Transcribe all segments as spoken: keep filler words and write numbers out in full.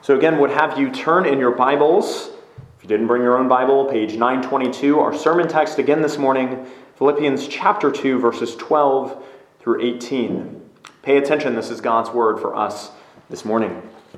So again, would have you turn in your Bibles, if you didn't bring your own Bible, page nine twenty-two. Our sermon text again this morning, Philippians chapter two, verses twelve through eighteen. Pay attention, this is God's word for us this morning.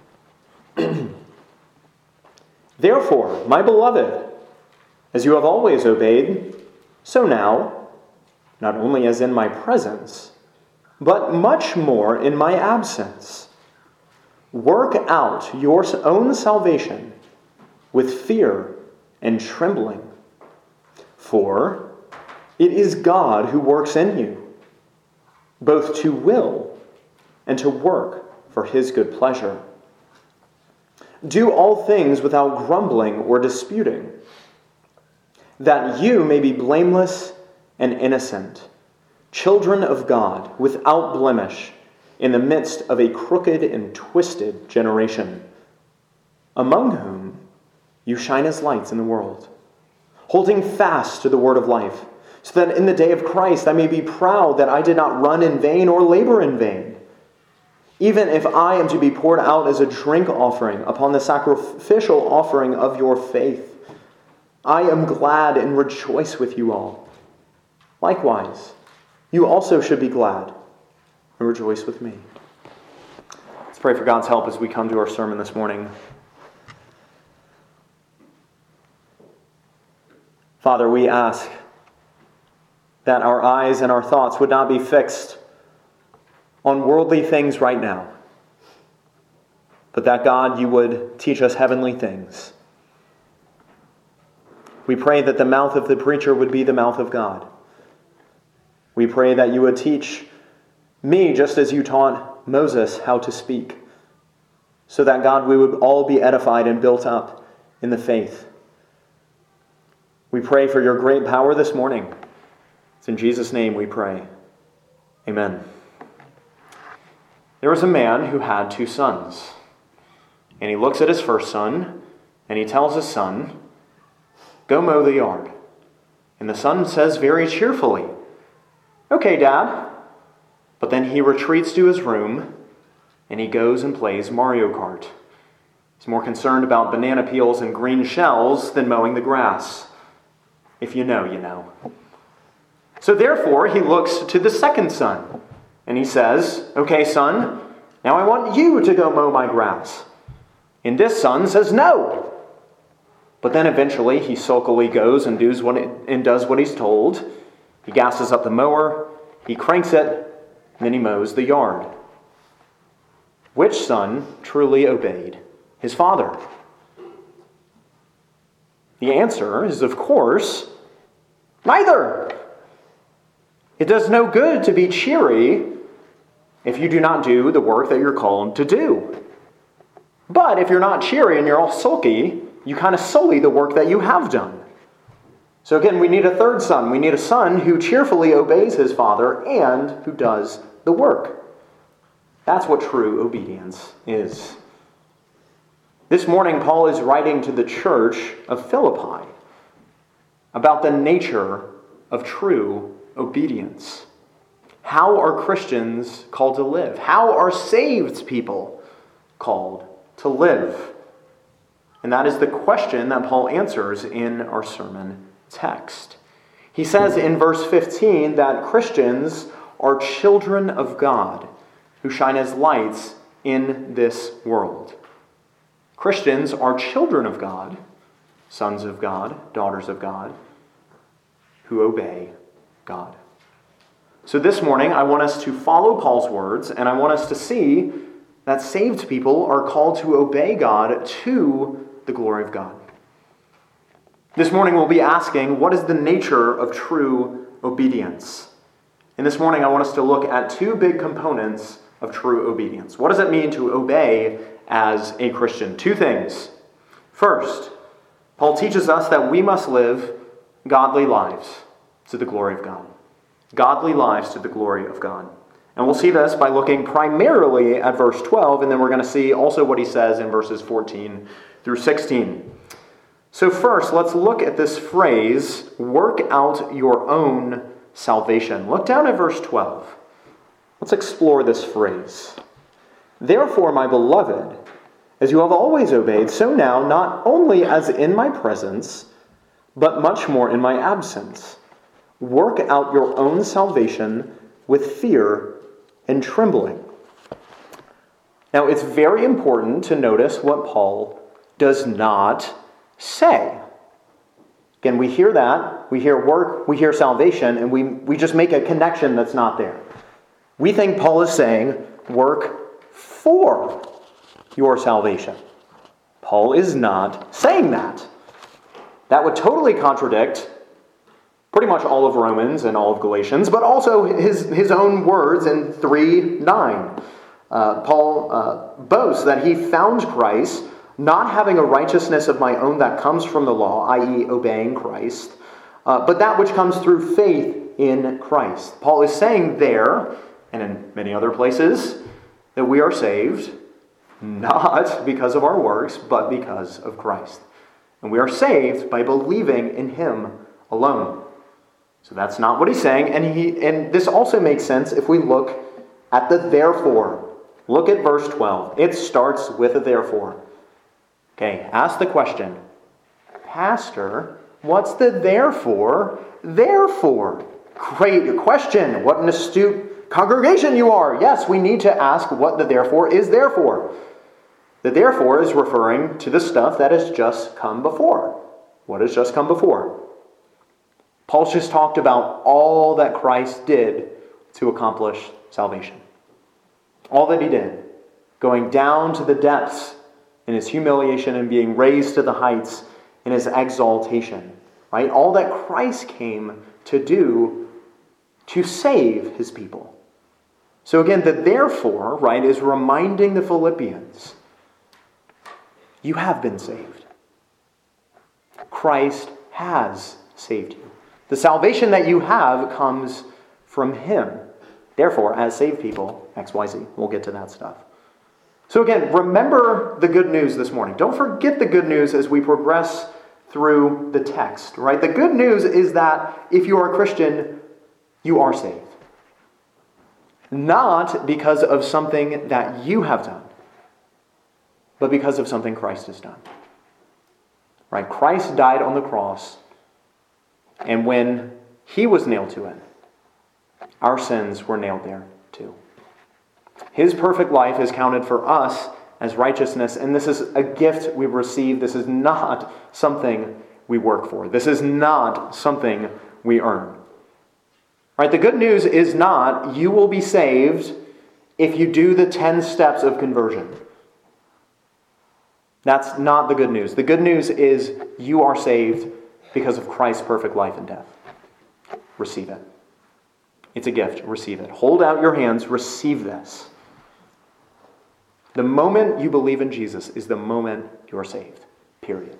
Therefore, my beloved, as you have always obeyed, so now, not only as in my presence, but much more in my absence, work out your own salvation with fear and trembling. For it is God who works in you, both to will and to work for his good pleasure. Do all things without grumbling or disputing, that you may be blameless and innocent, children of God, without blemish, in the midst of a crooked and twisted generation, among whom you shine as lights in the world, holding fast to the word of life, so that in the day of Christ I may be proud that I did not run in vain or labor in vain. Even if I am to be poured out as a drink offering upon the sacrificial offering of your faith, I am glad and rejoice with you all. Likewise, you also should be glad and rejoice with me. Let's pray for God's help as we come to our sermon this morning. Father, we ask that our eyes and our thoughts would not be fixed on worldly things right now, but that, God, you would teach us heavenly things. We pray that the mouth of the preacher would be the mouth of God. We pray that you would teach me just as you taught Moses how to speak, so that, God, we would all be edified and built up in the faith. We pray for your great power this morning. It's in Jesus' name we pray. Amen. There was a man who had two sons, and he looks at his first son, and he tells his son, "Go mow the yard." And the son says very cheerfully, "Okay, Dad." But then he retreats to his room, and he goes and plays Mario Kart. He's more concerned about banana peels and green shells than mowing the grass. If you know, you know. So therefore, he looks to the second son, and he says, "Okay, son, now I want you to go mow my grass." And this son says no. But then eventually he sulkily goes and does what it, and does what he's told. He gasses up the mower, he cranks it, and then he mows the yard. Which son truly obeyed his father? The answer is, of course, neither. It does no good to be cheery if you do not do the work that you're called to do. But if you're not cheery and you're all sulky, you kind of sully the work that you have done. So again, we need a third son. We need a son who cheerfully obeys his father and who does the work. That's what true obedience is. This morning, Paul is writing to the church of Philippi about the nature of true obedience. How are Christians called to live? How are saved people called to live? And that is the question that Paul answers in our sermon text. He says in verse fifteen that Christians are children of God who shine as lights in this world. Christians are children of God, sons of God, daughters of God, who obey God. So this morning, I want us to follow Paul's words, and I want us to see that saved people are called to obey God to the glory of God. This morning we'll be asking, what is the nature of true obedience? And this morning I want us to look at two big components of true obedience. What does it mean to obey as a Christian? Two things. First, Paul teaches us that we must live godly lives to the glory of God. Godly lives to the glory of God. And we'll see this by looking primarily at verse twelve, and then we're going to see also what he says in verses fourteen through sixteen. So first, let's look at this phrase, work out your own salvation. Look down at verse twelve. Let's explore this phrase. Therefore, my beloved, as you have always obeyed, so now, not only as in my presence, but much more in my absence, work out your own salvation with fear and trembling. Now, it's very important to notice what Paul does not say. Again, we hear that, we hear work, we hear salvation, and we, we just make a connection that's not there. We think Paul is saying, work for your salvation. Paul is not saying that. That would totally contradict pretty much all of Romans and all of Galatians, but also his, his own words in three nine. Uh, Paul uh, boasts that he found Christ, not having a righteousness of my own that comes from the law, that is obeying Christ, uh, but that which comes through faith in Christ. Paul is saying there, and in many other places, that we are saved not because of our works, but because of Christ. And we are saved by believing in him alone. So that's not what he's saying, and he and this also makes sense if we look at the therefore. Look at verse twelve. It starts with a therefore. Okay, ask the question, Pastor, what's the therefore? Therefore. Great question. What an astute congregation you are. Yes, we need to ask what the therefore is therefore. The therefore is referring to the stuff that has just come before. What has just come before? Paul's just talked about all that Christ did to accomplish salvation. All that he did. Going down to the depths in his humiliation and being raised to the heights in his exaltation. Right? All that Christ came to do to save his people. So again, the therefore, right, is reminding the Philippians, you have been saved. Christ has saved you. The salvation that you have comes from him. Therefore, as saved people, X Y Z. We'll get to that stuff. So again, remember the good news this morning. Don't forget the good news as we progress through the text, right? The good news is that if you are a Christian, you are saved. Not because of something that you have done, but because of something Christ has done. Right? Christ died on the cross, and when he was nailed to it, our sins were nailed there too. His perfect life is counted for us as righteousness, and this is a gift we receive. This is not something we work for. This is not something we earn. Right? The good news is not you will be saved if you do the ten steps of conversion. That's not the good news. The good news is you are saved because of Christ's perfect life and death. Receive it. It's a gift. Receive it. Hold out your hands. Receive this. The moment you believe in Jesus is the moment you're saved. Period.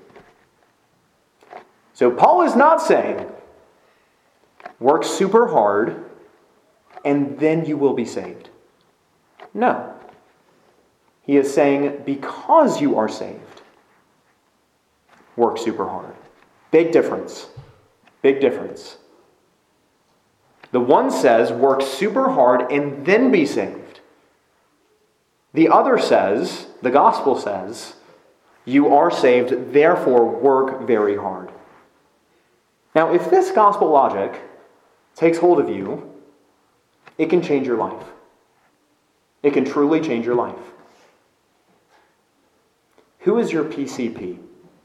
So Paul is not saying, work super hard and then you will be saved. No. He is saying, because you are saved, work super hard. Big difference. Big difference. The one says, work super hard and then be saved. The other says, the gospel says, you are saved, therefore work very hard. Now, if this gospel logic takes hold of you, it can change your life. It can truly change your life. Who is your P C P?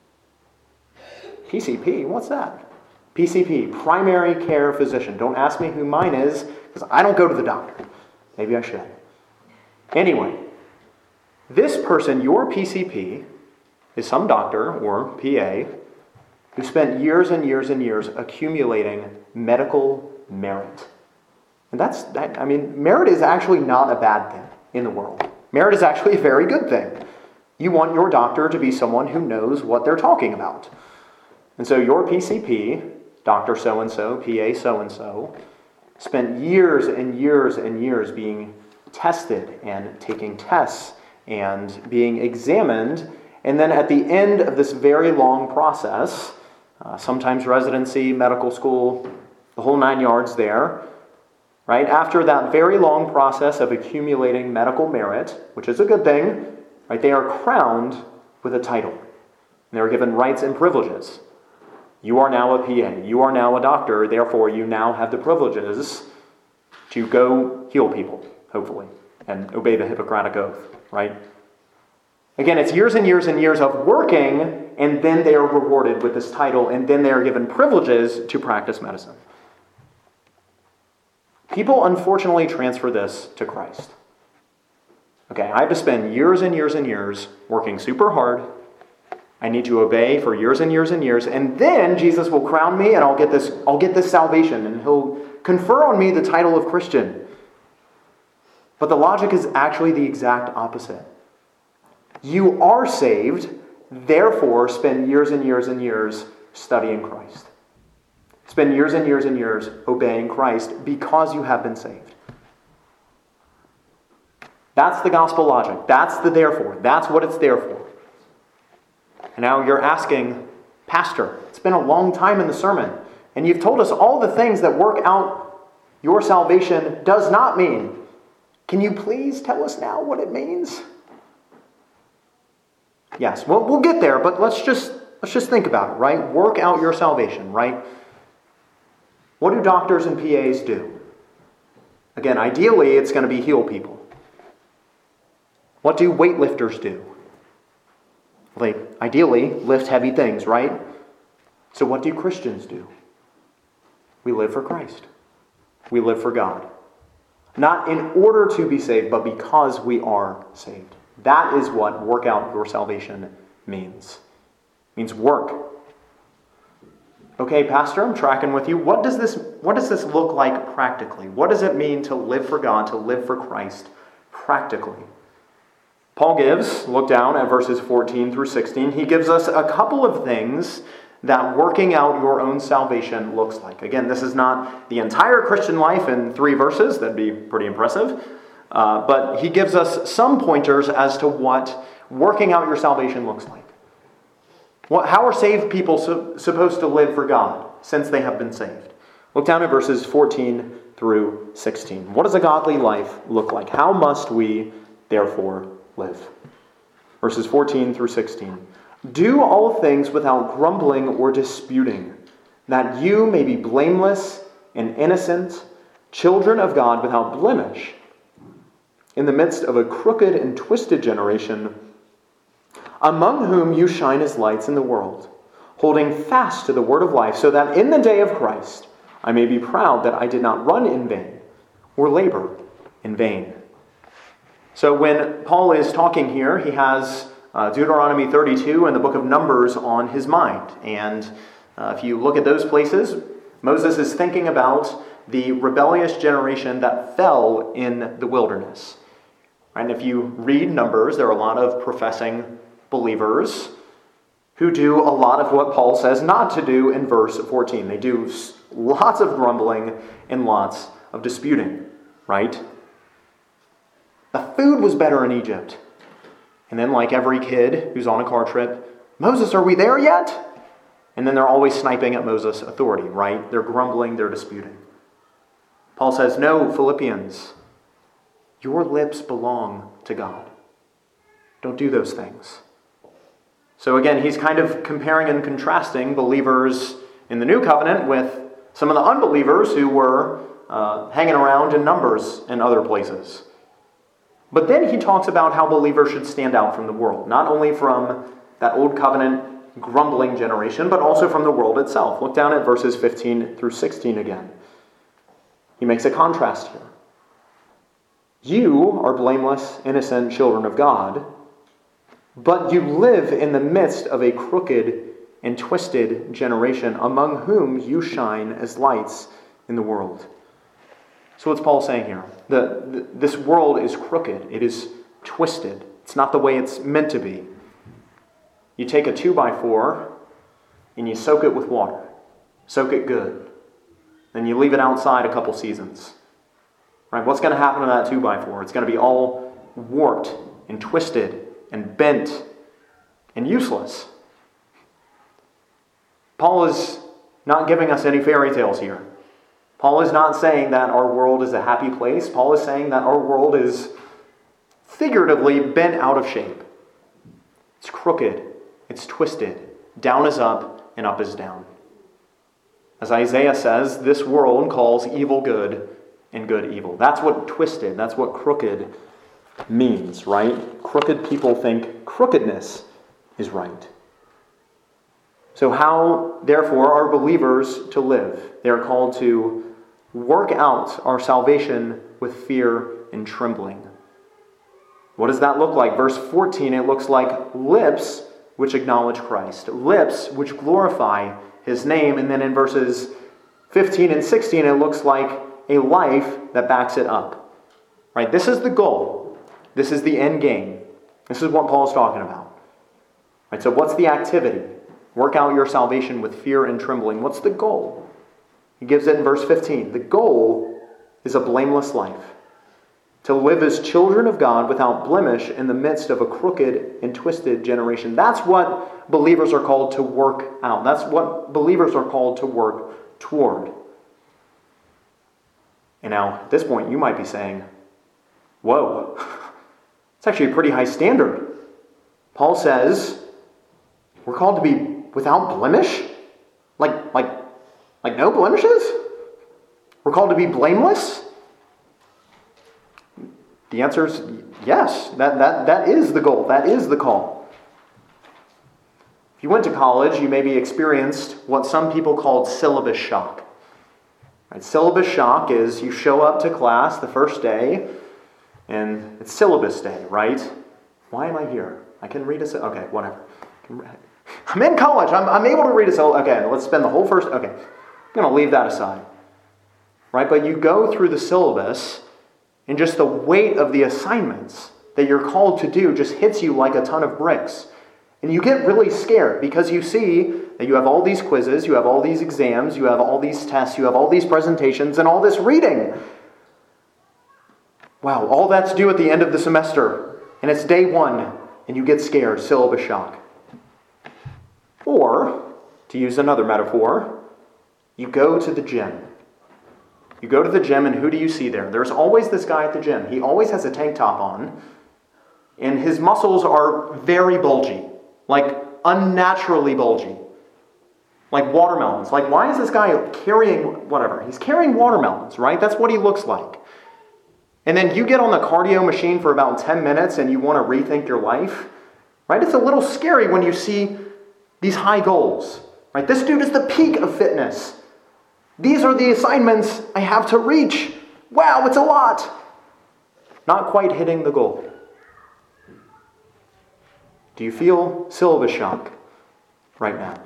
P C P? What's that? P C P, primary care physician. Don't ask me who mine is, because I don't go to the doctor. Maybe I should. Anyway, this person, your P C P, is some doctor or P A who spent years and years and years accumulating medical merit. And that's, that. I mean, merit is actually not a bad thing in the world. Merit is actually a very good thing. You want your doctor to be someone who knows what they're talking about. And so your P C P, Doctor so-and-so, P A so-and-so, spent years and years and years being tested and taking tests and being examined. And then at the end of this very long process, uh, sometimes residency, medical school, the whole nine yards there, right? After that very long process of accumulating medical merit, which is a good thing, Right? They are crowned with a title. And they are given rights and privileges. You are now a P A. You are now a doctor. Therefore, you now have the privileges to go heal people, hopefully, and obey the Hippocratic Oath, right? Again, it's years and years and years of working, and then they are rewarded with this title, and then they are given privileges to practice medicine. People unfortunately transfer this to Christ. Okay, I have to spend years and years and years working super hard. I need to obey for years and years and years, and then Jesus will crown me, and I'll get this, I'll get this salvation, and he'll confer on me the title of Christian. But the logic is actually the exact opposite. You are saved, therefore spend years and years and years studying Christ. Spend years and years and years obeying Christ because you have been saved. That's the gospel logic. That's the therefore. That's what it's there for. And now you're asking, Pastor, it's been a long time in the sermon, and you've told us all the things that work out your salvation does not mean. Can you please tell us now what it means? Yes, well, we'll get there, but let's just let's just think about it, right? Work out your salvation, right? What do doctors and P As do? Again, ideally, it's going to be heal people. What do weightlifters do? They ideally lift heavy things, right? So what do Christians do? We live for Christ. We live for God. Not in order to be saved, but because we are saved. That is what work out your salvation means. It means work. Okay, Pastor, I'm tracking with you. What does this, what does this look like practically? What does it mean to live for God, to live for Christ practically? Paul gives, look down at verses fourteen through sixteen, he gives us a couple of things that working out your own salvation looks like. Again, this is not the entire Christian life in three verses. That'd be pretty impressive. Uh, but he gives us some pointers as to what working out your salvation looks like. What, how are saved people so, supposed to live for God since they have been saved? Look down at verses fourteen through sixteen. What does a godly life look like? How must we, therefore, live? Verses fourteen through sixteen. Do all things without grumbling or disputing, that you may be blameless and innocent, children of God without blemish, in the midst of a crooked and twisted generation, among whom you shine as lights in the world, holding fast to the word of life, so that in the day of Christ I may be proud that I did not run in vain or labor in vain. So when Paul is talking here, he has uh, Deuteronomy thirty-two and the book of Numbers on his mind. And uh, if you look at those places, Moses is thinking about the rebellious generation that fell in the wilderness. And if you read Numbers, there are a lot of professing believers who do a lot of what Paul says not to do in verse fourteen. They do lots of grumbling and lots of disputing, right? The food was better in Egypt. And then, like every kid who's on a car trip, Moses, are we there yet? And then they're always sniping at Moses' authority, right? They're grumbling, they're disputing. Paul says, no, Philippians, your lips belong to God. Don't do those things. So again, he's kind of comparing and contrasting believers in the new covenant with some of the unbelievers who were uh, hanging around in Numbers and other places. But then he talks about how believers should stand out from the world, not only from that old covenant grumbling generation, but also from the world itself. Look down at verses fifteen through sixteen again. He makes a contrast here. You are blameless, innocent children of God, but you live in the midst of a crooked and twisted generation, among whom you shine as lights in the world. So what's Paul saying here? The, the, this world is crooked. It is twisted. It's not the way it's meant to be. You take a two by four and you soak it with water. Soak it good. Then you leave it outside a couple seasons. Right? What's going to happen to that two by four? It's going to be all warped and twisted and bent and useless. Paul is not giving us any fairy tales here. Paul is not saying that our world is a happy place. Paul is saying that our world is figuratively bent out of shape. It's crooked. It's twisted. Down is up and up is down. As Isaiah says, this world calls evil good and good evil. That's what twisted, that's what crooked means, right? Crooked people think crookedness is right. So how, therefore, are believers to live? They are called to work out our salvation with fear and trembling. What does that look like? Verse fourteen, it looks like lips which acknowledge Christ, lips which glorify his name. And then in verses fifteen and sixteen, it looks like a life that backs it up. Right? This is the goal. This is the end game. This is what Paul's talking about. Right? So what's the activity? Work out your salvation with fear and trembling. What's the goal? He gives it in verse fifteen. The goal is a blameless life. To live as children of God without blemish in the midst of a crooked and twisted generation. That's what believers are called to work out. That's what believers are called to work toward. And now, at this point, you might be saying, whoa, it's actually a pretty high standard. Paul says, we're called to be without blemish? Like, like, like no blemishes? We're called to be blameless? The answer is yes. That, that, that is the goal. That is the call. If you went to college, you maybe experienced what some people called syllabus shock. Right? Syllabus shock is you show up to class the first day, and it's syllabus day, right? Why am I here? I can read a syllabus. Okay, whatever. I'm in college. I'm, I'm able to read a syllabus. Okay, let's spend the whole first... Okay, I'm going to leave that aside. Right? But you go through the syllabus, and just the weight of the assignments that you're called to do just hits you like a ton of bricks. And you get really scared because you see that you have all these quizzes, you have all these exams, you have all these tests, you have all these presentations, and all this reading. Wow, all that's due at the end of the semester. And it's day one, and you get scared, syllabus shock. Or, to use another metaphor, you go to the gym. You go to the gym, and who do you see there? There's always this guy at the gym. He always has a tank top on, and his muscles are very bulgy, like unnaturally bulgy, like watermelons. Like, why is this guy carrying whatever? He's carrying watermelons, right? That's what he looks like. And then you get on the cardio machine for about ten minutes, and you want to rethink your life, right? It's a little scary when you see these high goals, right? This dude is the peak of fitness. These are the assignments I have to reach. Wow, it's a lot. Not quite hitting the goal. Do you feel syllabus shock right now?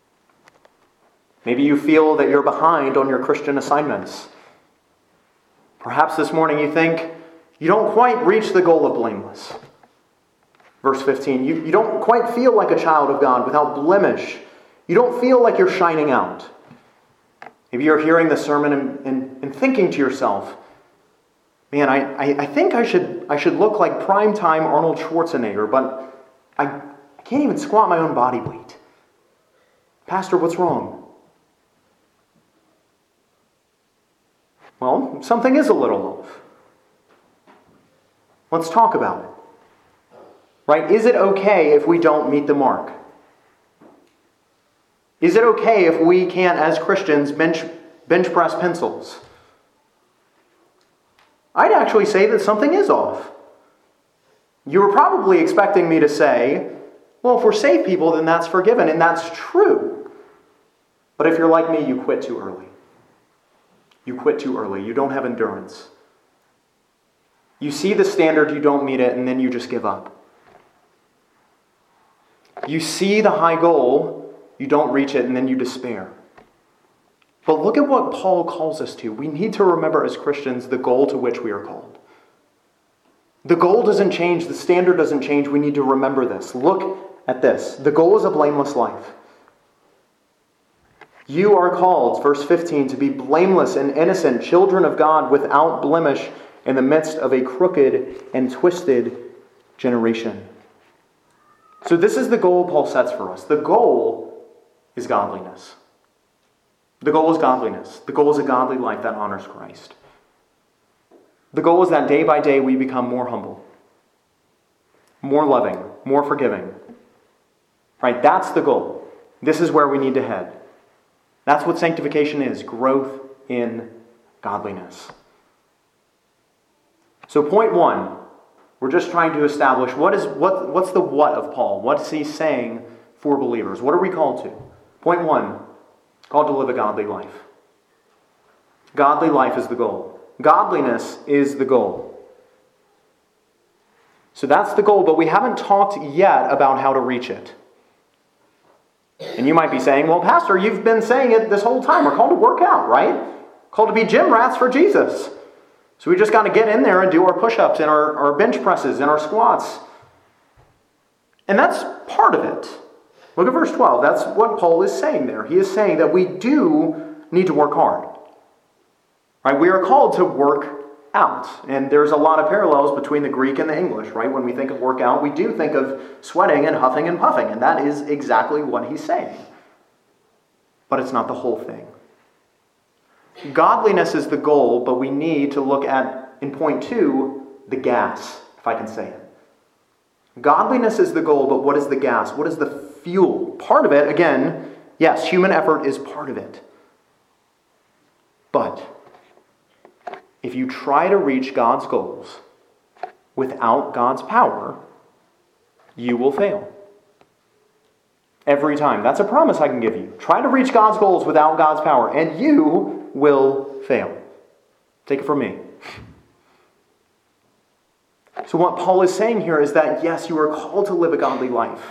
Maybe you feel that you're behind on your Christian assignments. Perhaps this morning you think you don't quite reach the goal of blameless. Verse fifteen, you, you don't quite feel like a child of God without blemish. You don't feel like you're shining out. Maybe you're hearing the sermon and, and, and thinking to yourself, man, I, I, I think I should I should look like primetime Arnold Schwarzenegger, but I, I can't even squat my own body weight. Pastor, what's wrong? Well, something is a little off. Let's talk about it. Right? Is it okay if we don't meet the mark? Is it okay if we can't, as Christians, bench, bench press pencils? I'd actually say that something is off. You were probably expecting me to say, well, if we're saved people, then that's forgiven, and that's true. But if you're like me, you quit too early. You quit too early. You don't have endurance. You see the standard, you don't meet it, and then you just give up. You see the high goal, you don't reach it, and then you despair. But look at what Paul calls us to. We need to remember as Christians the goal to which we are called. The goal doesn't change. The standard doesn't change. We need to remember this. Look at this. The goal is a blameless life. You are called, verse fifteen, to be blameless and innocent, children of God without blemish in the midst of a crooked and twisted generation. So this is the goal Paul sets for us. The goal is godliness. The goal is godliness. The goal is a godly life that honors Christ. The goal is that day by day we become more humble, more loving, more forgiving, Right? That's the goal. This is where we need to head. That's what sanctification is, growth in godliness. So point one, we're just trying to establish what is what what's the what of Paul? What's he saying for believers? What are we called to? Point one, called to live a godly life. Godly life is the goal. Godliness is the goal. So that's the goal, but we haven't talked yet about how to reach it. And you might be saying, well, Pastor, you've been saying it this whole time. We're called to work out, right? Called to be gym rats for Jesus. So we just got to get in there and do our push-ups and our, our bench presses and our squats. And that's part of it. Look at verse twelve. That's what Paul is saying there. He is saying that we do need to work hard. Right? We are called to work out. And there's a lot of parallels between the Greek and the English, right? When we think of workout, we do think of sweating and huffing and puffing. And that is exactly what he's saying. But it's not the whole thing. Godliness is the goal, but we need to look at, in point two, the gas, if I can say it. Godliness is the goal, but what is the gas? What is the fuel? Part of it, again, yes, human effort is part of it. But if you try to reach God's goals without God's power, you will fail. Every time. That's a promise I can give you. Try to reach God's goals without God's power, and you will fail. Take it from me. So what Paul is saying here is that, yes, you are called to live a godly life.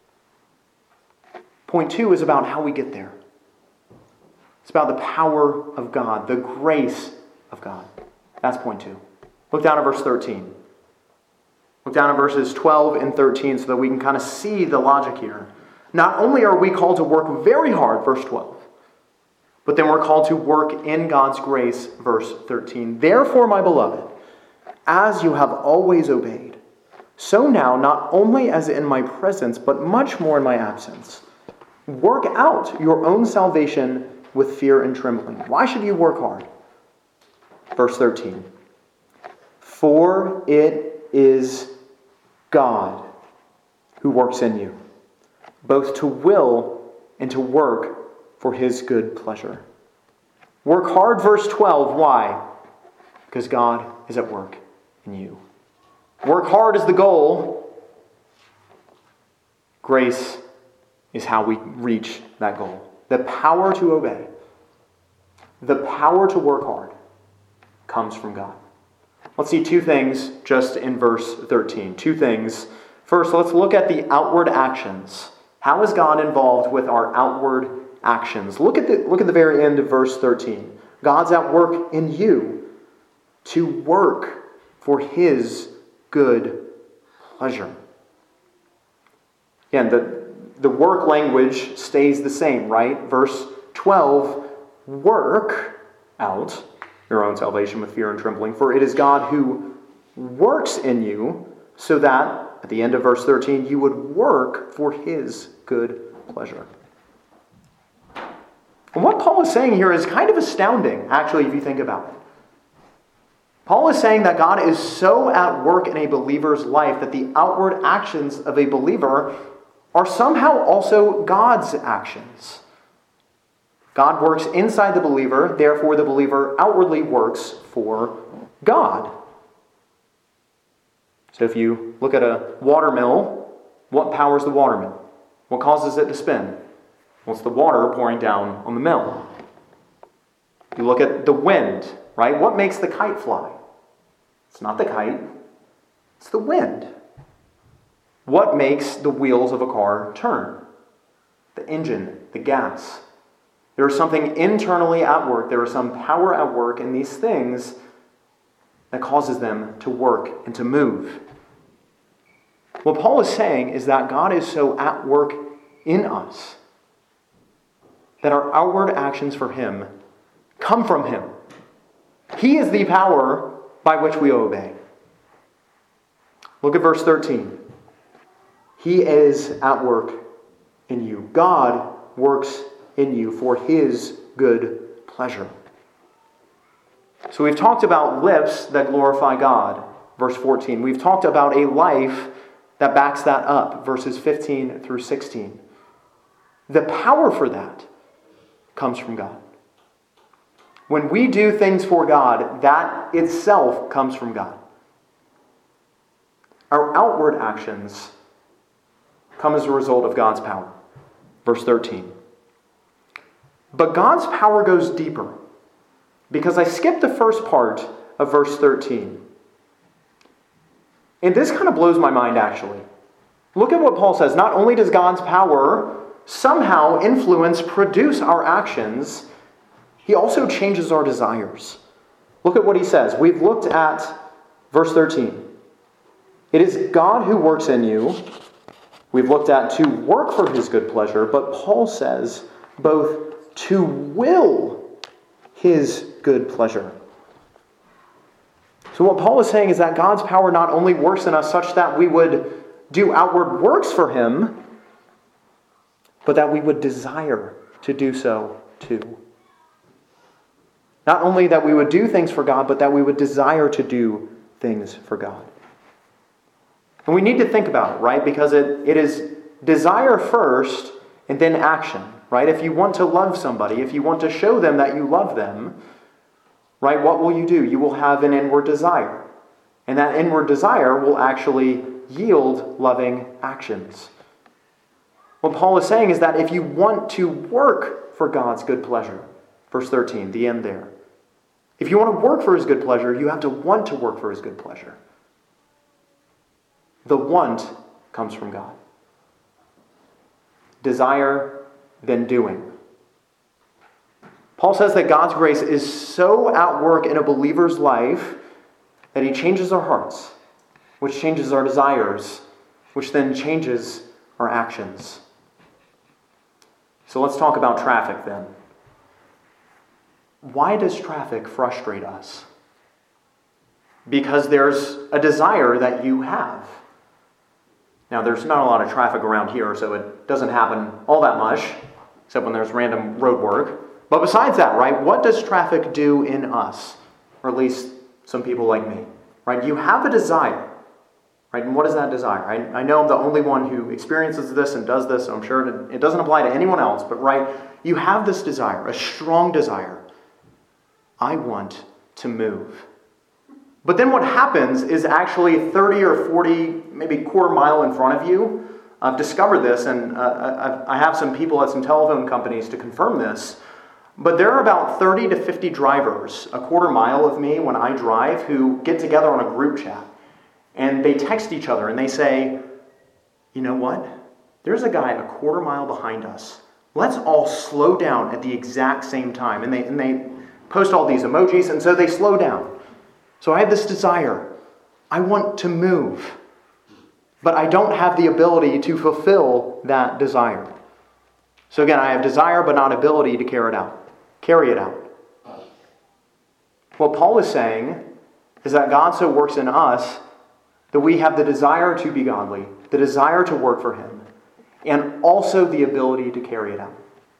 Point two is about how we get there. It's about the power of God, the grace of God. That's point two. Look down at verse thirteen. Look down at verses twelve and thirteen so that we can kind of see the logic here. Not only are we called to work very hard, verse twelve, but then we're called to work in God's grace, verse thirteen. Therefore, my beloved, as you have always obeyed, so now, not only as in my presence, but much more in my absence, work out your own salvation with fear and trembling. Why should you work hard? Verse thirteen. For it is God who works in you, both to will and to work for his good pleasure. Work hard, verse twelve. Why? Because God is at work in you. Work hard is the goal. Grace is how we reach that goal. The power to obey, the power to work hard comes from God. Let's see two things just in verse thirteen. Two things. First, let's look at the outward actions. How is God involved with our outward actions? Look at the, look at the very end of verse thirteen. God's at work in you to work for his good pleasure. Again, the, the work language stays the same, right? Verse twelve, work out your own salvation with fear and trembling, for it is God who works in you so that, at the end of verse thirteen, you would work for his good pleasure. And what Paul is saying here is kind of astounding, actually, if you think about it. Paul is saying that God is so at work in a believer's life that the outward actions of a believer are somehow also God's actions. God works inside the believer, therefore the believer outwardly works for God. So if you look at a water mill, what powers the water mill? What causes it to spin? Well, it's the water pouring down on the mill. You look at the wind, right? What makes the kite fly? It's not the kite, it's the wind. What makes the wheels of a car turn? The engine, the gas. There is something internally at work. There is some power at work in these things that causes them to work and to move. What Paul is saying is that God is so at work in us that our outward actions for him come from him. He is the power by which we obey. Look at verse thirteen. He is at work in you. God works in you for his good pleasure. So we've talked about lips that glorify God, verse fourteen. We've talked about a life that backs that up, verses fifteen through sixteen. The power for that comes from God. When we do things for God, that itself comes from God. Our outward actions come as a result of God's power. Verse thirteen. But God's power goes deeper, because I skipped the first part of verse thirteen. And this kind of blows my mind, actually. Look at what Paul says. Not only does God's power somehow influence, produce our actions, he also changes our desires. Look at what he says. We've looked at verse thirteen. It is God who works in you. We've looked at to work for his good pleasure, but Paul says both to will his good pleasure. So what Paul is saying is that God's power not only works in us such that we would do outward works for him, but that we would desire to do so too. Not only that we would do things for God, but that we would desire to do things for God. And we need to think about it, right? Because it, it is desire first and then action, right? If you want to love somebody, if you want to show them that you love them, right, what will you do? You will have an inward desire. And that inward desire will actually yield loving actions. What Paul is saying is that if you want to work for God's good pleasure, verse thirteen, the end there. If you want to work for his good pleasure, you have to want to work for his good pleasure. The want comes from God. Desire, then doing. Paul says that God's grace is so at work in a believer's life that he changes our hearts, which changes our desires, which then changes our actions. So let's talk about traffic then. Why does traffic frustrate us? Because there's a desire that you have. Now, there's not a lot of traffic around here, so it doesn't happen all that much, except when there's random road work. But besides that, right, what does traffic do in us? Or at least some people like me, right? You have a desire, right? And what is that desire? I, I know I'm the only one who experiences this and does this, so I'm sure it, it doesn't apply to anyone else, but right, you have this desire, a strong desire. I want to move. But then what happens is actually thirty or forty, maybe quarter mile in front of you. I've discovered this, and uh, I have some people at some telephone companies to confirm this. But there are about thirty to fifty drivers a quarter mile of me when I drive who get together on a group chat. And they text each other and they say, you know what? There's a guy a quarter mile behind us. Let's all slow down at the exact same time. And they, and they post all these emojis, and so they slow down. So I have this desire. I want to move. But I don't have the ability to fulfill that desire. So again, I have desire but not ability to carry it out. Carry it out. What Paul is saying is that God so works in us that we have the desire to be godly, the desire to work for him, and also the ability to carry it out.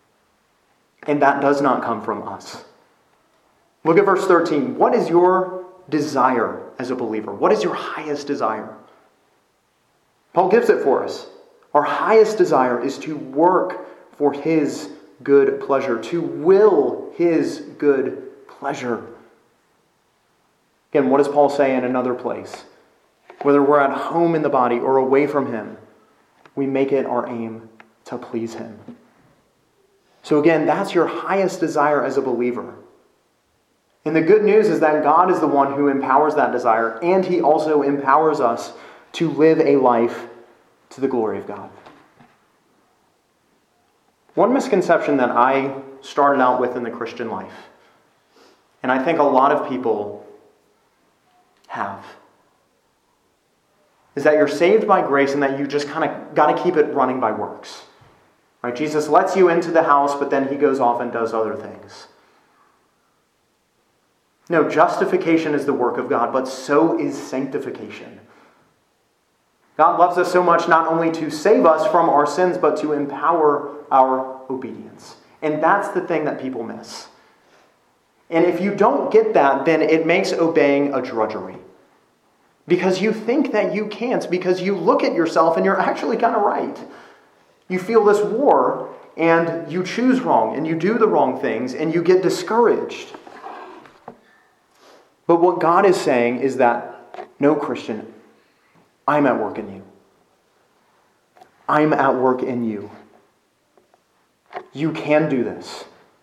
And that does not come from us. Look at verse thirteen. What is your desire as a believer? What is your highest desire? Paul gives it for us. Our highest desire is to work for his good pleasure, to will his good pleasure. Again, what does Paul say in another place? Whether we're at home in the body or away from him, we make it our aim to please him. So again, that's your highest desire as a believer. And the good news is that God is the one who empowers that desire, and he also empowers us to live a life to the glory of God. One misconception that I started out with in the Christian life, and I think a lot of people have, is that you're saved by grace and that you just kind of got to keep it running by works. Right? Jesus lets you into the house, but then he goes off and does other things. No, justification is the work of God, but so is sanctification. God loves us so much not only to save us from our sins, but to empower our obedience. And that's the thing that people miss. And if you don't get that, then it makes obeying a drudgery. because you think that you can't, because you look at yourself and you're actually kind of right. You feel this war and you choose wrong and you do the wrong things and you get discouraged. But what God is saying is that, no, Christian, I'm at work in you. I'm at work in you. You can do this.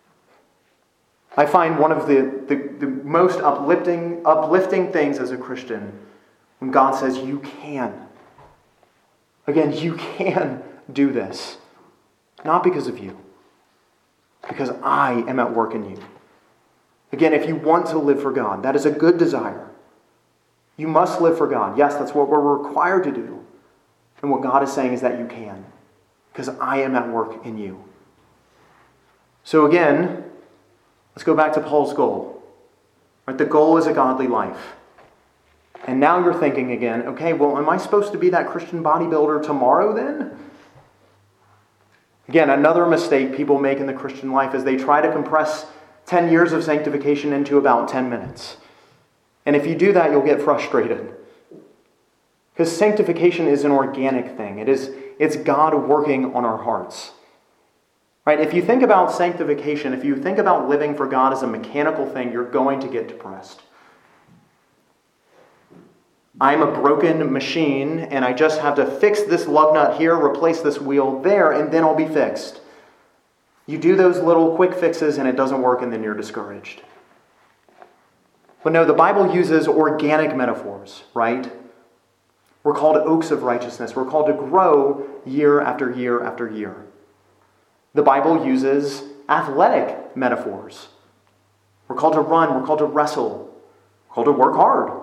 I find one of the, the, the most uplifting, uplifting things as a Christian when God says, you can. Again, you can do this. Not because of you. Because I am at work in you. Again, if you want to live for God, that is a good desire. You must live for God. Yes, that's what we're required to do. And what God is saying is that you can. Because I am at work in you. So again, let's go back to Paul's goal. Right? The goal is a godly life. And now you're thinking again, okay, well, am I supposed to be that Christian bodybuilder tomorrow then? Again, another mistake people make in the Christian life is they try to compress ten years of sanctification into about ten minutes. And if you do that, you'll get frustrated. Because sanctification is an organic thing. It is, it's God working on our hearts. Right? If you think about sanctification, if you think about living for God as a mechanical thing, you're going to get depressed. I'm a broken machine, and I just have to fix this lug nut here, replace this wheel there, and then I'll be fixed. You do those little quick fixes, and it doesn't work, and then you're discouraged. But no, the Bible uses organic metaphors, right? We're called oaks of righteousness. We're called to grow year after year after year. The Bible uses athletic metaphors. We're called to run. We're called to wrestle. We're called to work hard.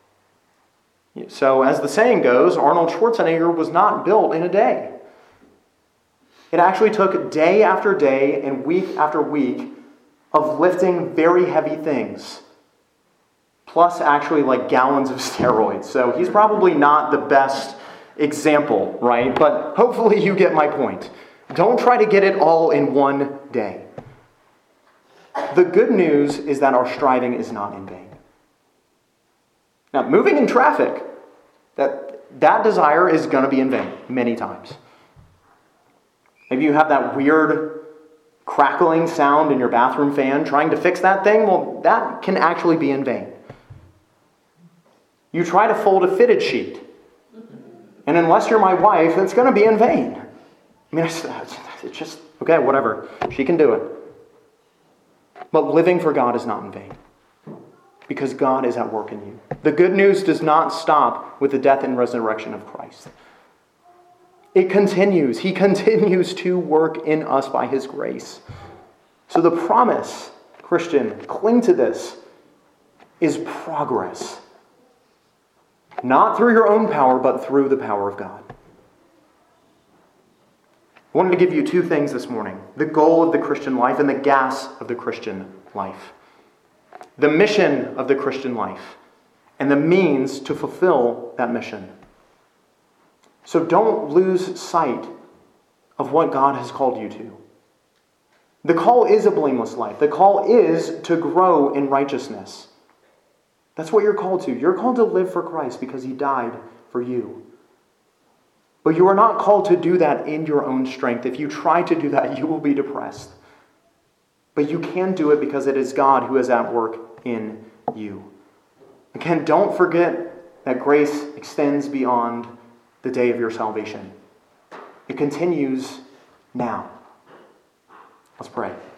So, as the saying goes, Arnold Schwarzenegger was not built in a day. It actually took day after day and week after week of lifting very heavy things, plus actually like gallons of steroids. So he's probably not the best example, right? But hopefully you get my point. Don't try to get it all in one day. The good news is that our striving is not in vain. Now, moving in traffic, that, that desire is going to be in vain many times. Maybe you have that weird crackling sound in your bathroom fan trying to fix that thing. Well, that can actually be in vain. You try to fold a fitted sheet, and unless you're my wife, it's going to be in vain. I mean, it's just, okay, whatever. She can do it. But living for God is not in vain, because God is at work in you. The good news does not stop with the death and resurrection of Christ. It continues. He continues to work in us by His grace. So the promise, Christian, cling to this, is progress. Not through your own power, but through the power of God. I wanted to give you two things this morning. The goal of the Christian life and the gas of the Christian life. The mission of the Christian life and the means to fulfill that mission. So don't lose sight of what God has called you to. The call is a blameless life. The call is to grow in righteousness. That's what you're called to. You're called to live for Christ because He died for you. But you are not called to do that in your own strength. If you try to do that, you will be depressed. But you can do it because it is God who is at work in you. Again, don't forget that grace extends beyond the day of your salvation. It continues now. Let's pray.